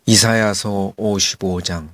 이사야서 55장.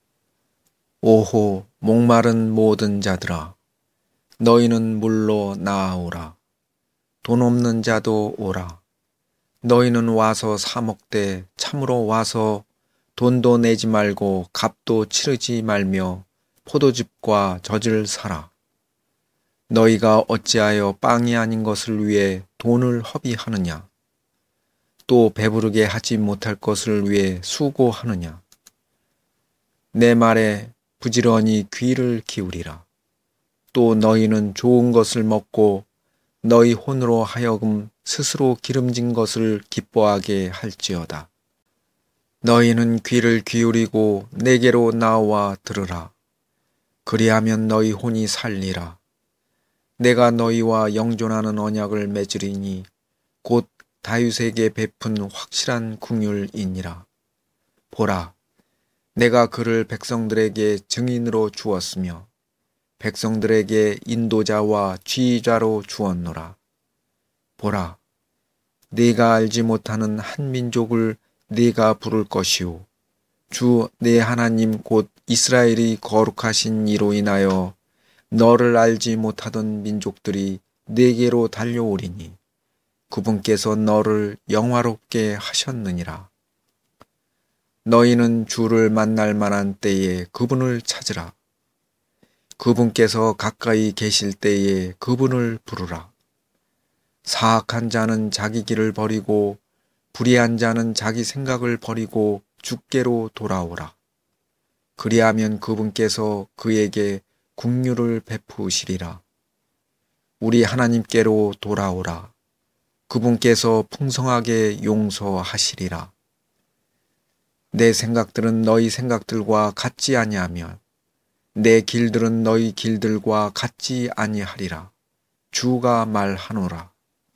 오호, 목마른 모든 자들아, 너희는 물로 나아오라. 돈 없는 자도 오라. 너희는 와서 사 먹되 참으로 와서 돈도 내지 말고 값도 치르지 말며 포도즙과 젖을 사라. 너희가 어찌하여 빵이 아닌 것을 위해 돈을 허비하느냐? 또 배부르게 하지 못할 것을 위해 수고하느냐? 내 말에 부지런히 귀를 기울이라. 또 너희는 좋은 것을 먹고 너희 혼으로 하여금 스스로 기름진 것을 기뻐하게 할지어다. 너희는 귀를 기울이고 내게로 나와 들으라. 그리하면 너희 혼이 살리라. 내가 너희와 영존하는 언약을 맺으리니 곧 다윗에게 베푼 확실한 긍휼이니라. 보라, 내가 그를 백성들에게 증인으로 주었으며 백성들에게 인도자와 지휘자로 주었노라. 보라, 네가 알지 못하는 한 민족을 네가 부를 것이요 주 네 하나님 곧 이스라엘이 거룩하신 이로 인하여 너를 알지 못하던 민족들이 네게로 달려오리니 그분께서 너를 영화롭게 하셨느니라. 너희는 주를 만날 만한 때에 그분을 찾으라. 그분께서 가까이 계실 때에 그분을 부르라. 사악한 자는 자기 길을 버리고 불의한 자는 자기 생각을 버리고 주께로 돌아오라. 그리하면 그분께서 그에게 긍휼을 베푸시리라. 우리 하나님께로 돌아오라. 그분께서 풍성하게 용서하시리라. 내 생각들은 너희 생각들과 같지 아니하며 내 길들은 너희 길들과 같지 아니하리라. 주가 말하노라.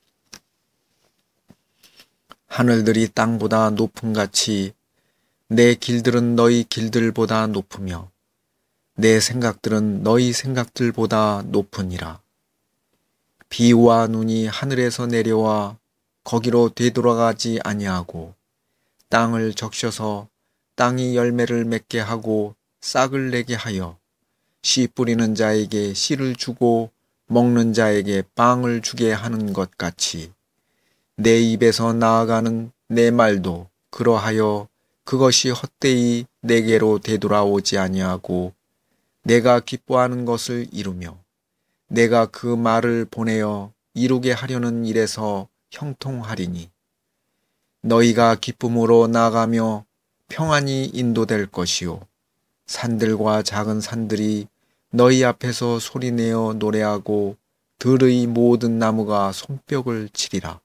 하늘들이 땅보다 높음같이 내 길들은 너희 길들보다 높으며 내 생각들은 너희 생각들보다 높으니라. 비와 눈이 하늘에서 내려와 거기로 되돌아가지 아니하고 땅을 적셔서 땅이 열매를 맺게 하고 싹을 내게 하여 씨 뿌리는 자에게 씨를 주고 먹는 자에게 빵을 주게 하는 것 같이 내 입에서 나아가는 내 말도 그러하여 그것이 헛되이 내게로 되돌아오지 아니하고 내가 기뻐하는 것을 이루며 내가 그 말을 보내어 이루게 하려는 일에서 형통하리니 너희가 기쁨으로 나아가며 평안히 인도될 것이요 산들과 작은 산들이 너희 앞에서 소리내어 노래하고 들의 모든 나무가 손뼉을 치리라.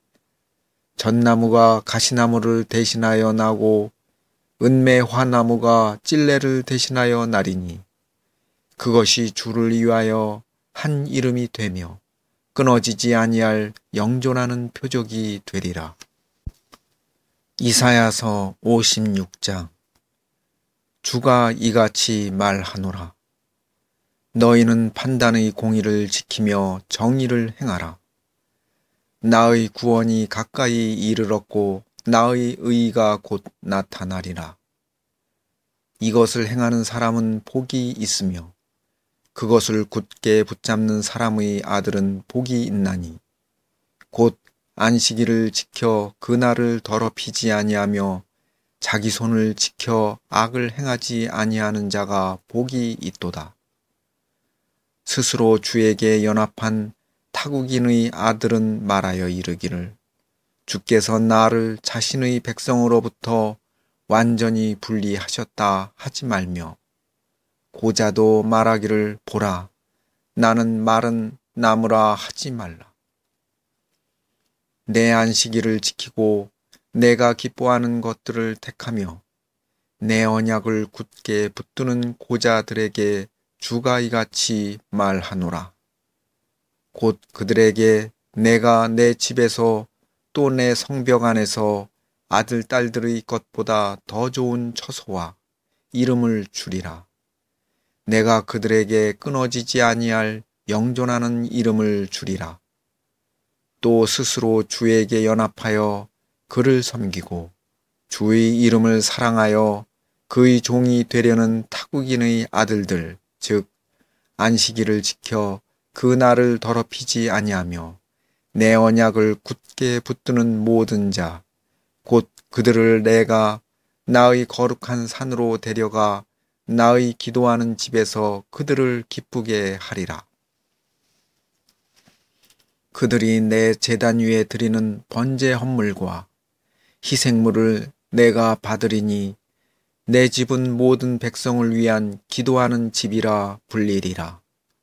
전나무가 가시나무를 대신하여 나고 은매 화나무가 찔레를 대신하여 나리니 그것이 주를 위하여 한 이름이 되며 끊어지지 아니할 영존하는 표적이 되리라. 이사야서 56장. 주가 이같이 말하노라. 너희는 판단의 공의를 지키며 정의를 행하라. 나의 구원이 가까이 이르렀고 나의 의의가 곧 나타나리라. 이것을 행하는 사람은 복이 있으며 그것을 굳게 붙잡는 사람의 아들은 복이 있나니 곧 안식일을 지켜 그날을 더럽히지 아니하며 자기 손을 지켜 악을 행하지 아니하는 자가 복이 있도다. 스스로 주에게 연합한 타국인의 아들은 말하여 이르기를 주께서 나를 자신의 백성으로부터 완전히 분리하셨다 하지 말며 고자도 말하기를 보라 나는 마른 나무라 하지 말라. 내 안식일을 지키고 내가 기뻐하는 것들을 택하며 내 언약을 굳게 붙드는 고자들에게 주가 이같이 말하노라. 곧 그들에게 내가 내 집에서 또 내 성벽 안에서 아들 딸들의 것보다 더 좋은 처소와 이름을 주리라. 내가 그들에게 끊어지지 아니할 영존하는 이름을 주리라. 또 스스로 주에게 연합하여 그를 섬기고 주의 이름을 사랑하여 그의 종이 되려는 타국인의 아들들, 즉 안식일을 지켜 그 날을 더럽히지 아니하며 내 언약을 굳게 붙드는 모든 자, 곧 그들을 내가 나의 거룩한 산으로 데려가 나의 기도하는 집에서 그들을 기쁘게 하리라. 그들이 내 제단 위에 드리는 번제 헌물과 희생물을 내가 받으리니 내 집은 모든 백성을 위한 기도하는 집이라 불리리라.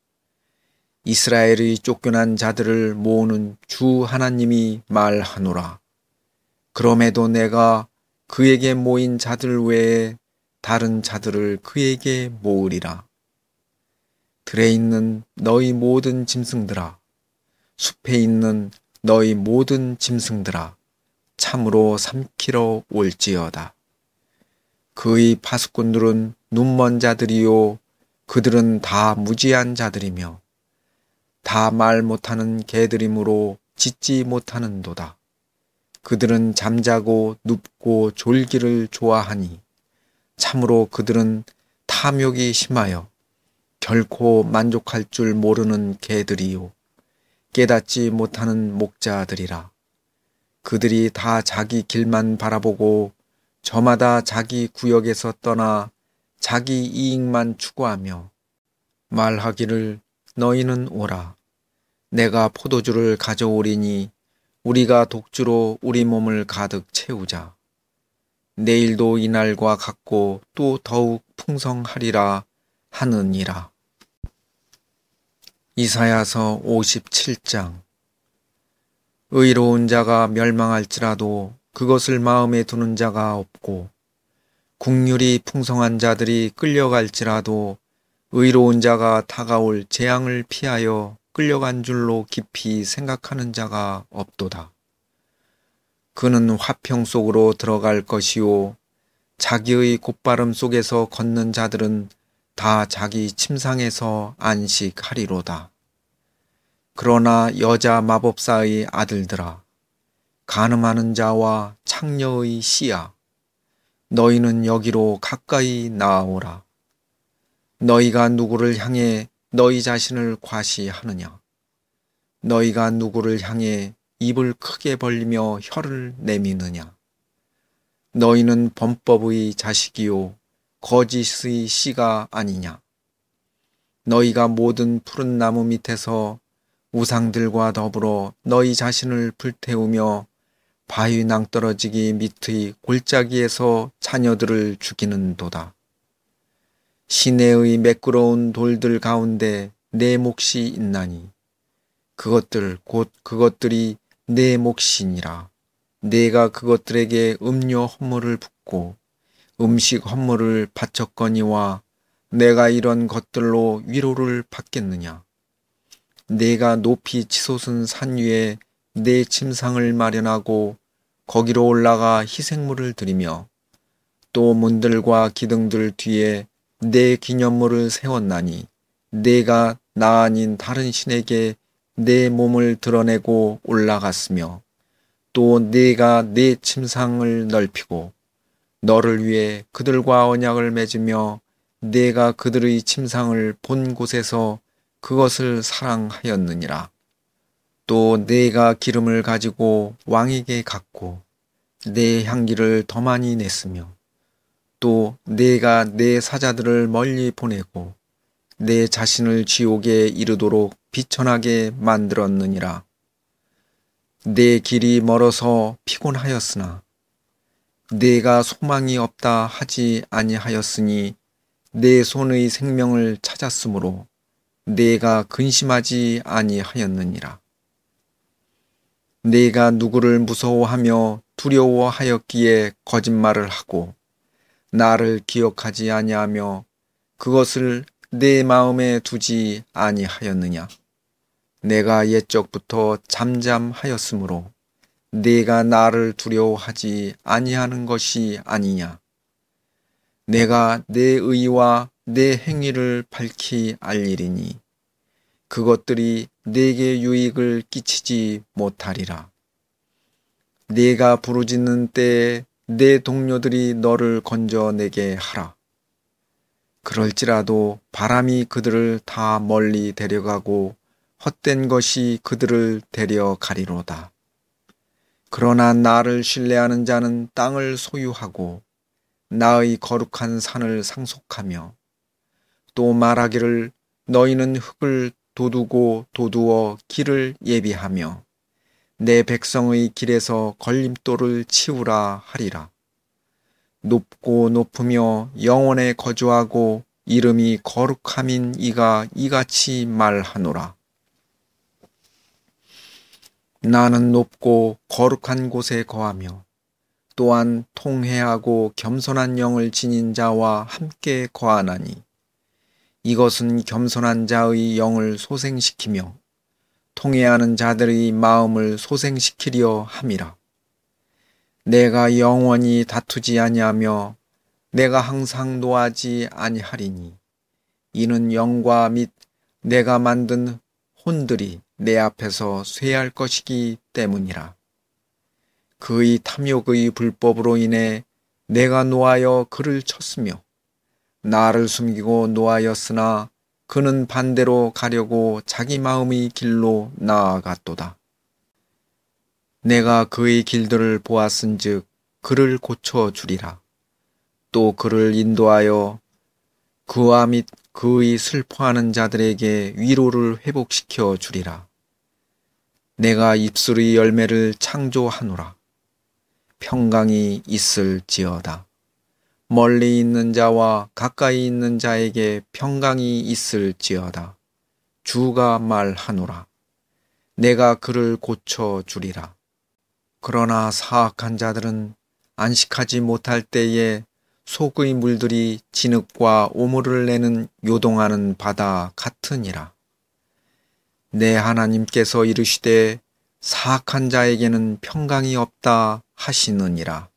이스라엘의 쫓겨난 자들을 모으는 주 하나님이 말하노라. 그럼에도 내가 그에게 모인 자들 외에 다른 자들을 그에게 모으리라. 들에 있는 너희 모든 짐승들아, 숲에 있는 너희 모든 짐승들아, 참으로 삼키러 올지어다. 그의 파수꾼들은 눈먼 자들이요, 그들은 다 무지한 자들이며 다 말 못하는 개들이므로 짖지 못하는도다. 그들은 잠자고 눕고 졸기를 좋아하니 참으로 그들은 탐욕이 심하여 결코 만족할 줄 모르는 개들이요 깨닫지 못하는 목자들이라. 그들이 다 자기 길만 바라보고 저마다 자기 구역에서 떠나 자기 이익만 추구하며 말하기를 너희는 오라. 내가 포도주를 가져오리니 우리가 독주로 우리 몸을 가득 채우자. 내일도 이날과 같고 또 더욱 풍성하리라 하느니라. 이사야서 57장. 의로운 자가 멸망할지라도 그것을 마음에 두는 자가 없고 국률이 풍성한 자들이 끌려갈지라도 의로운 자가 다가올 재앙을 피하여 끌려간 줄로 깊이 생각하는 자가 없도다. 그는 화평 속으로 들어갈 것이요 자기의 곧바름 속에서 걷는 자들은 다 자기 침상에서 안식하리로다. 그러나 여자 마법사의 아들들아, 간음하는 자와 창녀의 씨야, 너희는 여기로 가까이 나아오라. 너희가 누구를 향해 너희 자신을 과시하느냐? 너희가 누구를 향해 입을 크게 벌리며 혀를 내미느냐? 너희는 범법의 자식이요 거짓의 씨가 아니냐? 너희가 모든 푸른 나무 밑에서 우상들과 더불어 너희 자신을 불태우며 바위 낭떠러지기 밑의 골짜기에서 자녀들을 죽이는도다. 시내의 매끄러운 돌들 가운데 내 몫이 있나니 그것들 곧 그것들이 내 몫이니라. 내가 그것들에게 음료 헌물을 붓고 음식 헌물을 바쳤거니와 내가 이런 것들로 위로를 받겠느냐? 내가 높이 치솟은 산 위에 내 침상을 마련하고 거기로 올라가 희생물을 드리며 또 문들과 기둥들 뒤에 내 기념물을 세웠나니 내가 나 아닌 다른 신에게 내 몸을 드러내고 올라갔으며 또 내가 내 침상을 넓히고 너를 위해 그들과 언약을 맺으며 내가 그들의 침상을 본 곳에서 그것을 사랑하였느니라. 또 내가 기름을 가지고 왕에게 갔고 내 향기를 더 많이 냈으며 또 내가 내 사자들을 멀리 보내고 내 자신을 지옥에 이르도록 비천하게 만들었느니라. 내 길이 멀어서 피곤하였으나 내가 소망이 없다 하지 아니하였으니 내 손의 생명을 찾았으므로 내가 근심하지 아니하였느니라. 내가 누구를 무서워하며 두려워하였기에 거짓말을 하고 나를 기억하지 아니하며 그것을 내 마음에 두지 아니하였느냐? 내가 옛적부터 잠잠하였으므로 내가 나를 두려워하지 아니하는 것이 아니냐? 내가 내 의와 내 행위를 밝히 알리리니 그것들이 내게 유익을 끼치지 못하리라. 내가 부르짖는 때에 내 동료들이 너를 건져내게 하라. 그럴지라도 바람이 그들을 다 멀리 데려가고 헛된 것이 그들을 데려가리로다. 그러나 나를 신뢰하는 자는 땅을 소유하고 나의 거룩한 산을 상속하며 또 말하기를 너희는 흙을 돋우고 돋우어 길을 예비하며 내 백성의 길에서 걸림돌을 치우라 하리라. 높고 높으며 영원에 거주하고 이름이 거룩함인 이가 이같이 말하노라. 나는 높고 거룩한 곳에 거하며 또한 통회하고 겸손한 영을 지닌 자와 함께 거하나니 이것은 겸손한 자의 영을 소생시키며 통회하는 자들의 마음을 소생시키려 함이라. 내가 영원히 다투지 아니하며 내가 항상 노하지 아니하리니 이는 영과 및 내가 만든 혼들이 내 앞에서 쇠할 것이기 때문이라. 그의 탐욕의 불법으로 인해 내가 노하여 그를 쳤으며 나를 숨기고 노하였으나 그는 반대로 가려고 자기 마음의 길로 나아갔도다. 내가 그의 길들을 보았은즉 그를 고쳐주리라. 또 그를 인도하여 그와 및 그의 슬퍼하는 자들에게 위로를 회복시켜 주리라. 내가 입술의 열매를 창조하노라. 평강이 있을지어다. 멀리 있는 자와 가까이 있는 자에게 평강이 있을지어다. 주가 말하노라. 내가 그를 고쳐주리라. 그러나 사악한 자들은 안식하지 못할 때에 속의 물들이 진흙과 오물을 내는 요동하는 바다 같으니라. 내 하나님께서 이르시되 사악한 자에게는 평강이 없다 하시느니라.